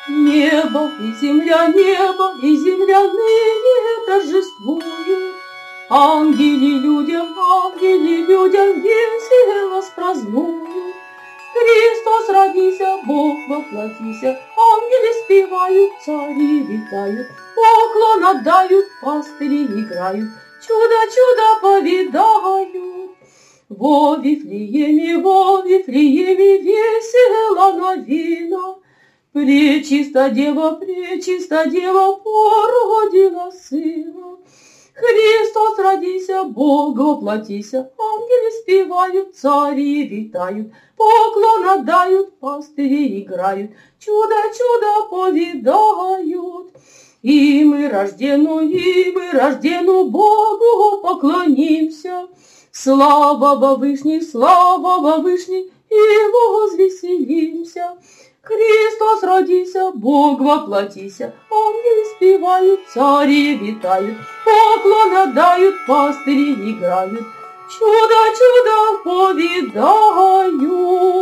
Небо и земля ныне торжествуют. Ангели людям весело спразднуют. Христос родися, Бог воплотися, ангели спевают, цари витают, поклон отдают, пастыри играют, чудо повидают. Во Вифлееме весело новина, Пречиста дева породила сына. Христос родися, Бог воплотися, ангели спевают, цари витают, поклон отдают, пастыри играют, чудо повидают. И мы рождену Богу поклонимся. Слава во Вышней, и возвеселимся. Христос родися, Бог воплотися, ангели спевают, цари витают, поклон отдают, пастыри играют, чудо повидают.